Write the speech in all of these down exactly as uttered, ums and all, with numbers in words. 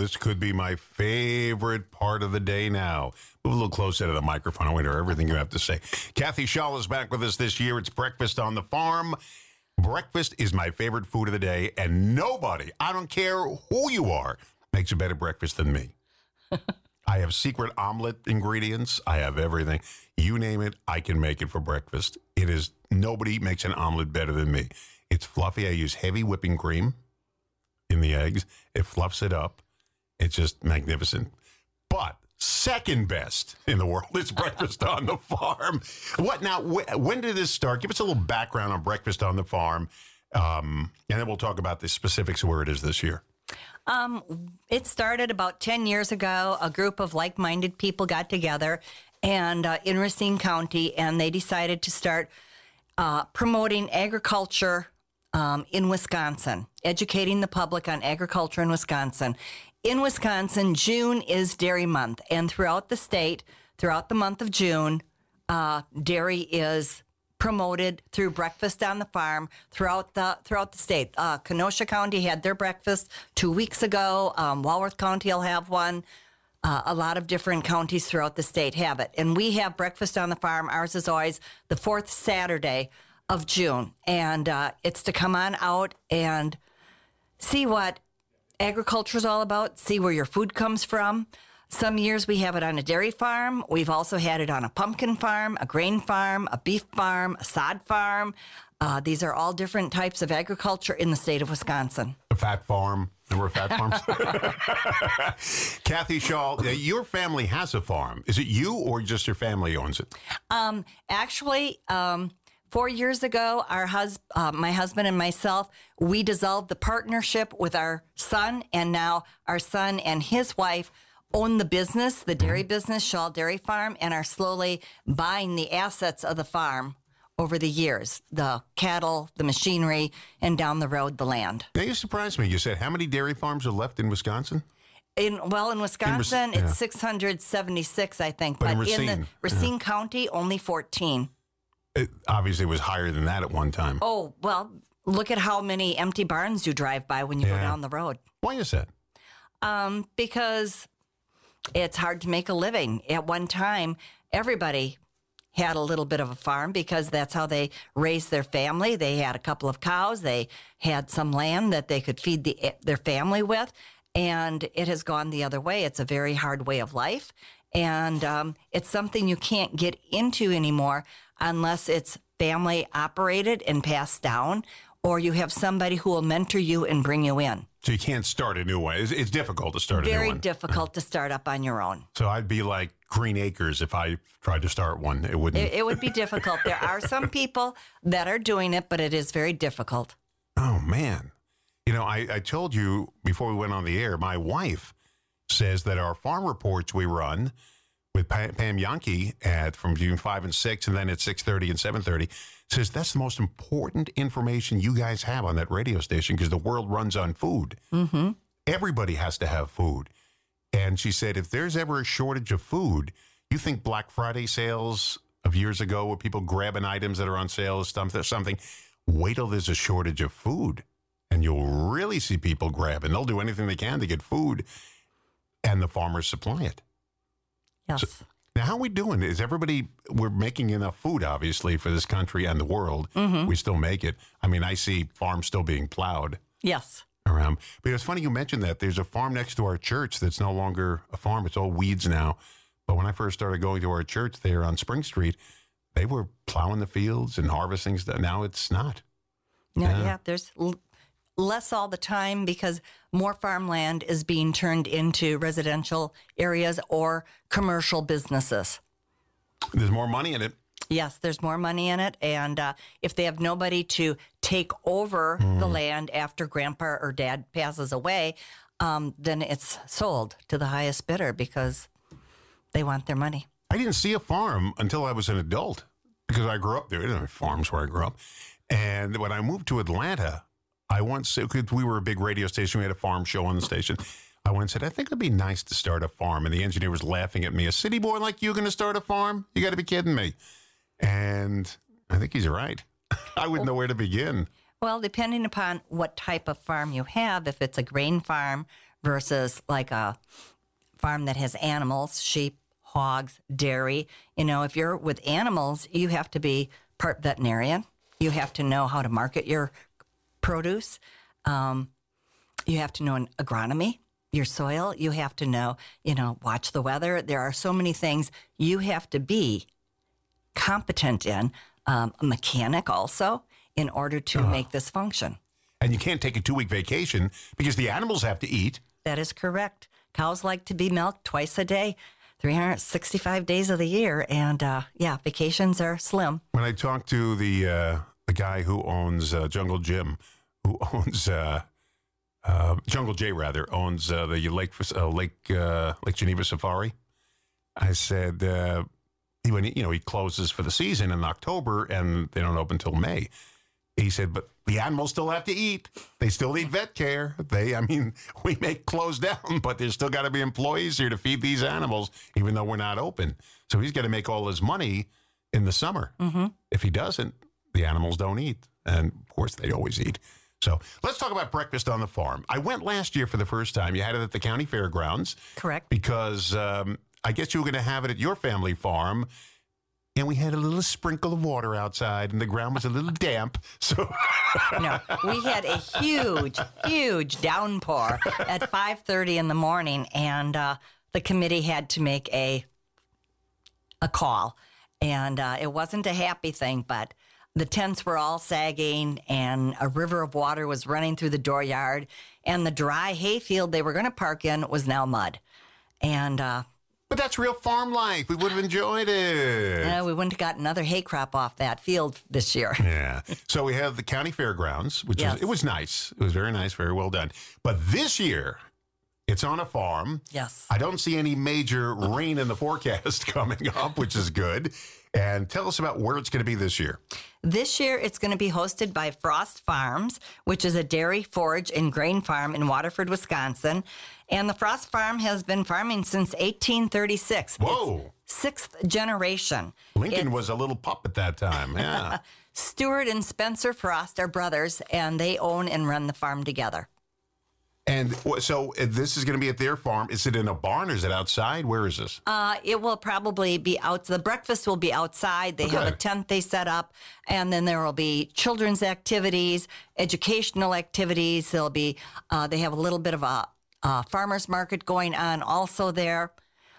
this could be my favorite part of the day now. Move a little closer to the microphone. I want to hear everything you have to say. Kathy Shaw is back with us this year. It's Breakfast on the Farm. Breakfast is my favorite food of the day, and nobody, I don't care who you are, makes a better breakfast than me. I have secret omelet ingredients. I have everything. You name it, I can make it for breakfast. It is, nobody makes an omelet better than me. It's fluffy. I use heavy whipping cream in the eggs. It fluffs it up. It's just magnificent. But second best in the world is Breakfast on the Farm. What now? Wh- when did this start? Give us a little background on Breakfast on the Farm, um, and then we'll talk about the specifics of where it is this year. Um, it started about ten years ago. A group of like-minded people got together and uh, in Racine County, and they decided to start uh, promoting agriculture um, in Wisconsin, educating the public on agriculture in Wisconsin. In Wisconsin, June is Dairy Month, and throughout the state, throughout the month of June, uh, dairy is promoted through Breakfast on the Farm throughout the throughout the state. Uh, Kenosha County had their breakfast two weeks ago. Um, Walworth County will have one. Uh, a lot of different counties throughout the state have it. And we have Breakfast on the Farm. Ours is always the fourth Saturday of June. And uh, it's to come on out and see what agriculture is all about, see where your food comes from. Some years we have it on a dairy farm. We've also had it on a pumpkin farm, a grain farm, a beef farm, a sod farm. Uh, these are all different types of agriculture in the state of Wisconsin. A fat farm. Remember fat farms? Kathy Shaw, your family has a farm. Is it you or just your family owns it? Um, actually, um, four years ago, our hus- uh, my husband and myself, we dissolved the partnership with our son, and now our son and his wife own the business, the dairy business, Shaw Dairy Farm, and are slowly buying the assets of the farm over the years, the cattle, the machinery, and down the road, the land. Now, you surprised me. You said how many dairy farms are left in Wisconsin? In Well, in Wisconsin, in Rac- yeah. it's six hundred seventy-six, I think. But in in Racine, the Racine yeah. County, only fourteen. It obviously was higher than that at one time. Oh, well, look at how many empty barns you drive by when you Yeah. go down the road. Why is that? Um, because it's hard to make a living. At one time, everybody had a little bit of a farm because that's how they raised their family. They had a couple of cows. They had some land that they could feed the, their family with. And it has gone the other way. It's a very hard way of life. And um, it's something you can't get into anymore unless it's family operated and passed down, or you have somebody who will mentor you and bring you in. So you can't start a new one. It's, it's difficult to start a new one. Very difficult to start up on your own. So I'd be like Green Acres if I tried to start one. It wouldn't. It, it would be difficult. There are some people that are doing it, but it is very difficult. Oh, man. You know, I, I told you before we went on the air, my wife says that our farm reports we run with Pam, Pam Yankee at from between five and six, and then at six thirty and seven thirty, says that's the most important information you guys have on that radio station because the world runs on food. Mm-hmm. Everybody has to have food. And she said if there's ever a shortage of food, you think Black Friday sales of years ago where people grabbing items that are on sale or something, wait till there's a shortage of food. And you'll really see people grabbing. They'll do anything they can to get food, and the farmers supply it. Yes. So, now, how are we doing? Is everybody, we're making enough food, obviously, for this country and the world. Mm-hmm. We still make it. I mean, I see farms still being plowed Yes. around. But it's funny you mentioned that. There's a farm next to our church that's no longer a farm. It's all weeds now. But when I first started going to our church there on Spring Street, they were plowing the fields and harvesting stuff. Now it's not. No, Yeah. yeah, there's l- less all the time because more farmland is being turned into residential areas or commercial businesses. There's more money in it. Yes, there's more money in it. And uh, if they have nobody to take over the land after grandpa or dad passes away, um, then it's sold to the highest bidder because they want their money. I didn't see a farm until I was an adult because I grew up there. There were farms where I grew up. And when I moved to Atlanta, I once, because we were a big radio station, we had a farm show on the station. I went and said, I think it'd be nice to start a farm. And the engineer was laughing at me. A city boy like you going to start a farm? You got to be kidding me. And I think he's right. I wouldn't know where to begin. Well, depending upon what type of farm you have, if it's a grain farm versus like a farm that has animals, sheep, hogs, dairy. You know, if you're with animals, you have to be part veterinarian. You have to know how to market your produce. Um, you have to know an agronomy, your soil. You have to know, you know, watch the weather. There are so many things you have to be competent in, um, a mechanic also, in order to Uh-huh. make this function. And you can't take a two-week vacation because the animals have to eat. That is correct. Cows like to be milked twice a day, three hundred sixty-five days of the year. And uh, yeah, vacations are slim. When I talked to the uh, the guy who owns uh, Jungle Jim, who owns uh, uh, Jungle J rather owns uh, the Lake uh, Lake uh, Lake Geneva Safari, I said uh, he when he, you know he closes for the season in October and they don't open until May. He said, but the animals still have to eat. They still need vet care. They, I mean, we may close down, but there's still got to be employees here to feed these animals, even though we're not open. So he's got to make all his money in the summer. Mm-hmm. If he doesn't, the animals don't eat. And of course, they always eat. So let's talk about breakfast on the farm. I went last year for the first time. You had it at the county fairgrounds. Correct. Because um, I guess you were going to have it at your family farm. And we had a little sprinkle of water outside, and the ground was a little damp. So No, we had a huge, huge downpour at five thirty in the morning, and uh, the committee had to make a a call. And uh, it wasn't a happy thing, but the tents were all sagging, and a river of water was running through the dooryard, and the dry hayfield they were going to park in was now mud. And uh, But that's real farm life. We would have enjoyed it. uh, we wouldn't have got another hay crop off that field this year. Yeah. So we have the county fairgrounds, which Yes. was, it was nice. It was very nice, very well done. But this year, it's on a farm. Yes. I don't see any major rain in the forecast coming up, which is good. And tell us about where it's going to be this year. This year, it's going to be hosted by Frost Farms, which is a dairy, forage, and grain farm in Waterford, Wisconsin. And the Frost Farm has been farming since eighteen thirty-six. Whoa. It's sixth generation. Lincoln It's- was a little pup at that time. Yeah. Stuart and Spencer Frost are brothers, and they own and run the farm together. And wh- so uh, this is going to be at their farm. Is it in a barn or is it outside? Where is this? Uh, it will probably be out. The breakfast will be outside. They have a Okay. tent they set up, and then there will be children's activities, educational activities. There'll be. Uh, they have a little bit of a, a farmers market going on also there.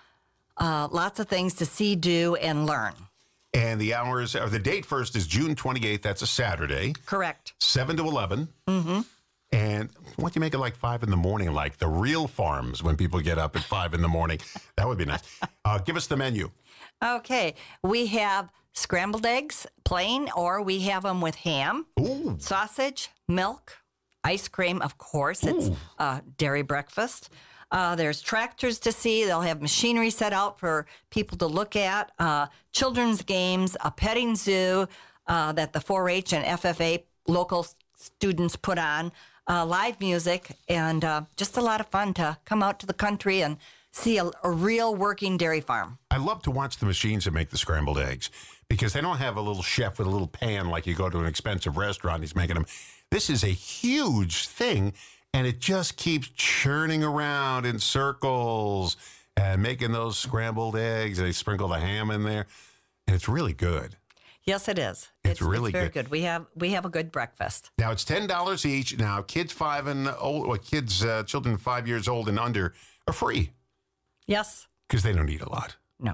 Uh, lots of things to see, do, and learn. And the hours, or the date first is June twenty-eighth. That's a Saturday, Correct. seven to eleven. Mm-hmm. And why don't you make it like five in the morning, like the real farms when people get up at five in the morning? That would be nice. Uh, give us the menu. Okay, we have scrambled eggs, plain, or we have them with ham, Ooh. sausage, milk, ice cream. Of course, it's uh, dairy breakfast. Uh, there's tractors to see. They'll have machinery set out for people to look at. Uh, children's games, a petting zoo uh, that the four H and F F A local students put on. Uh, live music, and uh, just a lot of fun to come out to the country and see a, a real working dairy farm. I love to watch the machines that make the scrambled eggs because they don't have a little chef with a little pan like you go to an expensive restaurant. He's making them. This is a huge thing, and it just keeps churning around in circles and making those scrambled eggs. They sprinkle the ham in there, and it's really good. Yes, it is. It's really very good. good. We have we have a good breakfast. Now it's ten dollars each. Now kids five and old, or kids, uh, children five years old and under are free Yes. because they don't eat a lot. No.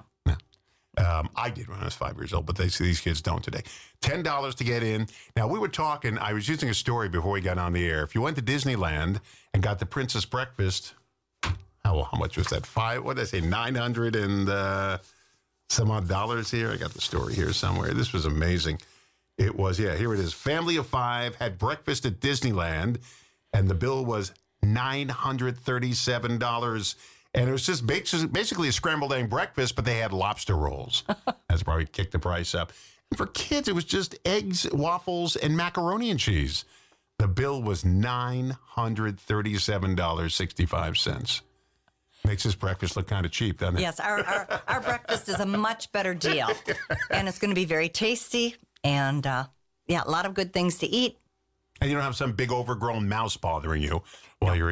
Um, I did when I was five years old, but they these kids don't today. ten dollars to get in. Now, we were talking, I was using a story before we got on the air. If you went to Disneyland and got the Princess Breakfast, how, how much was that? Five, what did I say, nine hundred and uh, some odd dollars here? I got the story here somewhere. This was amazing. It was, yeah, here it is. Family of five had breakfast at Disneyland, and the bill was nine hundred thirty-seven dollars. And it was just basically a scrambled egg breakfast, but they had lobster rolls. That's probably kicked the price up. And for kids, it was just eggs, waffles, and macaroni and cheese. The bill was nine hundred thirty-seven dollars and sixty-five cents. Makes this breakfast look kind of cheap, doesn't it? Yes, our, our, our breakfast is a much better deal. And it's going to be very tasty. And, uh, yeah, a lot of good things to eat. And you don't have some big overgrown mouse bothering you while you're eating.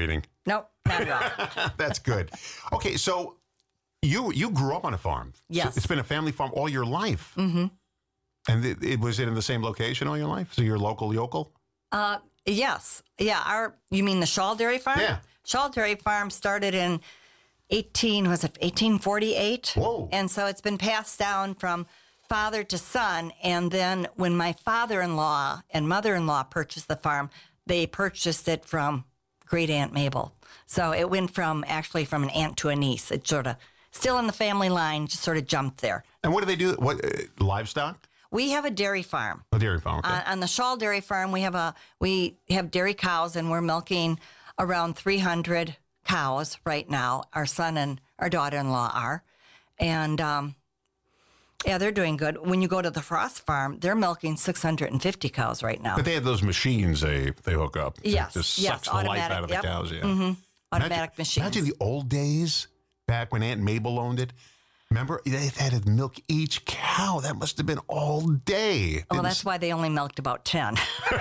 Nope, not at all. That's good. Okay, so you you grew up on a farm. Yes. So it's been a family farm all your life. Mm-hmm. And it, it was it in the same location all your life? So you're local yokel? Uh, yes. Yeah. Our, you mean the Shaw Dairy Farm? Yeah. Shaw Dairy Farm started in eighteen, was it eighteen forty-eight? Whoa. And so it's been passed down from father to son. And then when my father-in-law and mother-in-law purchased the farm, they purchased it from great Aunt Mabel. So it went from actually from an aunt to a niece. It sort of still in the family line, just sort of jumped there. And what do they do? What uh, livestock? We have a dairy farm. A dairy farm. Okay. Uh, on the Shaw Dairy Farm, we have a we have dairy cows, and we're milking around three hundred cows right now. Our son and our daughter-in-law are, and um, yeah, they're doing good. When you go to the Frost Farm, they're milking six hundred fifty cows right now. But they have those machines they they hook up. Yes, It just yes, sucks the life automatic, out of the yep. cows. Yeah. Mm-hmm. Automatic imagine, machines. Imagine the old days back when Aunt Mabel owned it. Remember, they had to milk each cow. That must have been all day. Oh, Didn't that's why they only milked about ten.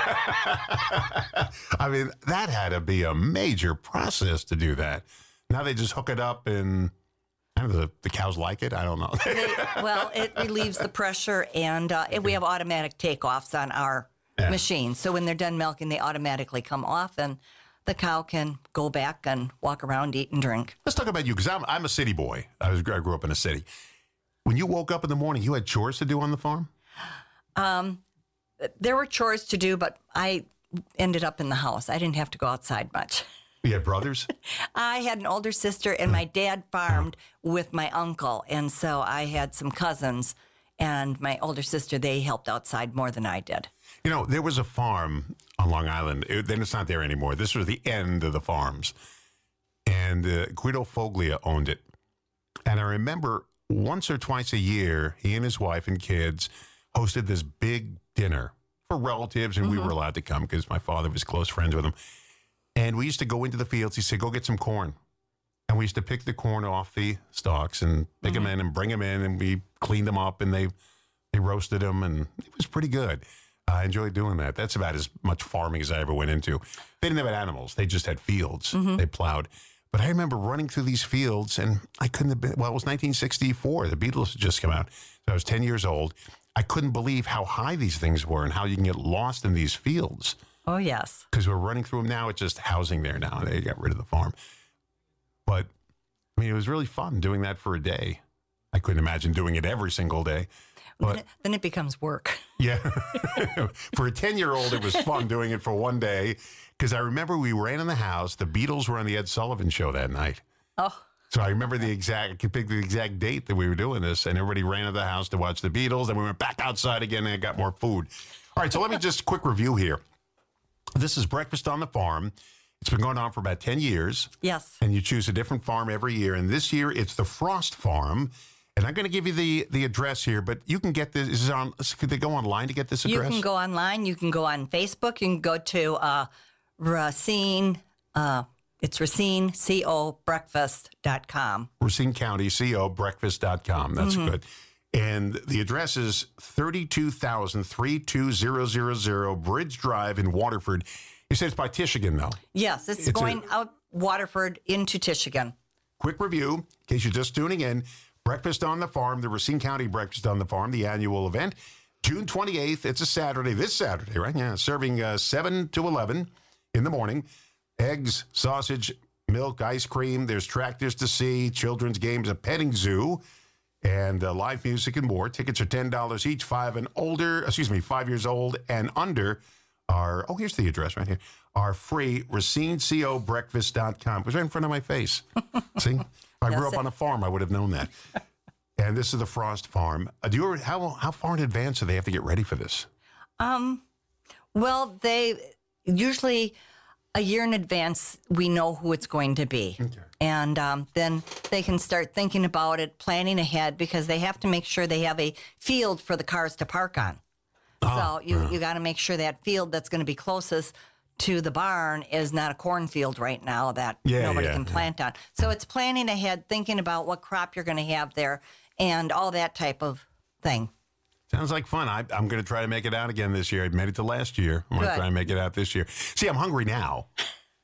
I mean, that had to be a major process to do that. Now they just hook it up and I don't know, the, the cows like it. I don't know. They, well, it relieves the pressure, and uh, we have automatic takeoffs on our Yeah. machine. So when they're done milking, they automatically come off, and the cow can go back and walk around, eat, and drink. Let's talk about you because I'm, I'm a city boy. I, was, I grew up in a city. When you woke up in the morning, you had chores to do on the farm? There were chores to do, but I ended up in the house. I didn't have to go outside much. You had brothers? I had an older sister, and my dad farmed with my uncle, and so I had some cousins, and my older sister, they helped outside more than I did. You know, there was a farm on Long Island. It, then it's not there anymore. This was the end of the farms. And uh, Guido Foglia owned it. And I remember once or twice a year, he and his wife and kids hosted this big dinner for relatives, and mm-hmm. we were allowed to come because my father was close friends with them. And we used to go into the fields. He said, go get some corn. And we used to pick the corn off the stalks and pick mm-hmm. them in and bring them in, and we cleaned them up, and they, they roasted them, and it was pretty good. I enjoyed doing that. That's about as much farming as I ever went into. They didn't have animals. They just had fields. Mm-hmm. They plowed. But I remember running through these fields, and I couldn't have been, well, it was nineteen sixty-four. The Beatles had just come out. So I was ten years old. I couldn't believe how high these things were and how you can get lost in these fields. Oh, yes. Because we're running through them now. It's just housing there now. They got rid of the farm. But, I mean, it was really fun doing that for a day. I couldn't imagine doing it every single day. But then, it, then it becomes work. Yeah. For a ten-year-old, it was fun doing it for one day. Because I remember we ran in the house. The Beatles were on the Ed Sullivan Show that night. Oh. So I remember the exact, I could pick the exact date that we were doing this. And everybody ran to the house to watch the Beatles. And we went back outside again and got more food. All right, so let me just quick review here. This is Breakfast on the Farm. It's been going on for about ten years. Yes. And you choose a different farm every year. And this year, it's the Frost Farm. And I'm going to give you the, the address here, but you can get this. Is it on, could they go online to get this address? You can go online. You can go on Facebook. You can go to uh, Racine. Uh, it's Racine Co Breakfast dot com. Racine County Co Breakfast dot com. That's mm-hmm. good. And the address is thirty-two thousand, thirty-two thousand Bridge Drive in Waterford. You said it's by Tishigan, though. Yes, it's, it's going a, out Waterford into Tishigan. Quick review, in case you're just tuning in. Breakfast on the Farm, the Racine County Breakfast on the Farm, the annual event. June twenty-eighth, it's a Saturday, this Saturday, right? Yeah, serving uh, seven to eleven in the morning. Eggs, sausage, milk, ice cream. There's tractors to see, children's games, a petting zoo, and uh, live music and more. Tickets are ten dollars each, five and older, excuse me, five years old and under are, oh, here's the address right here, are free. Racine Co Breakfast dot com. It was right in front of my face. See? If I Yes, grew up it- on a farm, I would have known that. And this is the Frost Farm. Uh, do you ever, how how far in advance do they have to get ready for this? Um, well, they usually a year in advance we know who it's going to be, Okay. and um, then they can start thinking about it, planning ahead because they have to make sure they have a field for the cars to park on. Ah, so you yeah. you got to make sure that field that's going to be closest to the barn is not a cornfield right now that Yeah, nobody yeah, can yeah. plant on. So it's planning ahead, thinking about what crop you're going to have there, and all that type of thing. Sounds like fun. I, I'm going to try to make it out again this year. I made it to last year. I'm going to Good. try and make it out this year. See, I'm hungry now.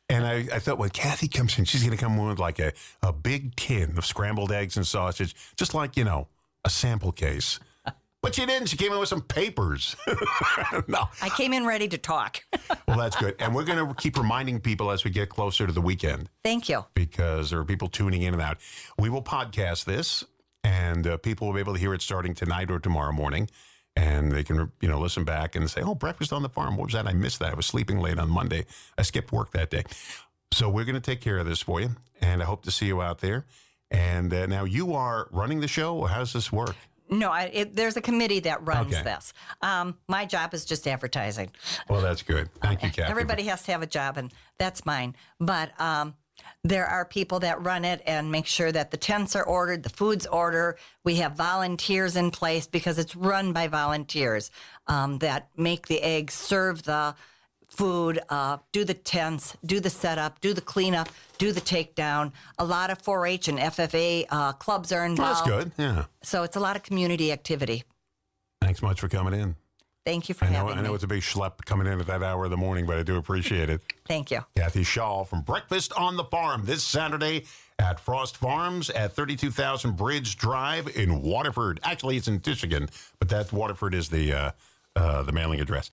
And I, I thought, when Kathy comes in, she's going to come in with like a, a big tin of scrambled eggs and sausage, just like, you know, a sample case. But she didn't. She came in with some papers. No. I came in ready to talk. Well, that's good. And we're going to keep reminding people as we get closer to the weekend. Thank you. Because there are people tuning in and out. We will podcast this, and uh, people will be able to hear it starting tonight or tomorrow morning. And they can, you know, listen back and say, oh, Breakfast on the Farm. What was that? I missed that. I was sleeping late on Monday. I skipped work that day. So we're going to take care of this for you. And I hope to see you out there. And uh, now you are running the show, or how does this work? No, I, it, there's a committee that runs Okay. this. Um, my job is just advertising. Well, that's good. Thank you, Kathy. Everybody has to have a job, and that's mine. But um, there are people that run it and make sure that the tents are ordered, the food's ordered. We have volunteers in place because it's run by volunteers um, that make the eggs, serve the food, uh, do the tents, do the setup, do the cleanup, do the takedown. A lot of four H and F F A uh, clubs are Well, involved. that's good. Yeah. So it's a lot of community activity. Thanks much for coming in. Thank you for I know, having I know me. it's a big schlep coming in at that hour of the morning, but I do appreciate it. Thank you. Kathy Shaw from Breakfast on the Farm this Saturday at Frost Farms at thirty-two thousand Bridge Drive in Waterford. Actually, it's in Michigan, but that Waterford is the uh, uh, the mailing address.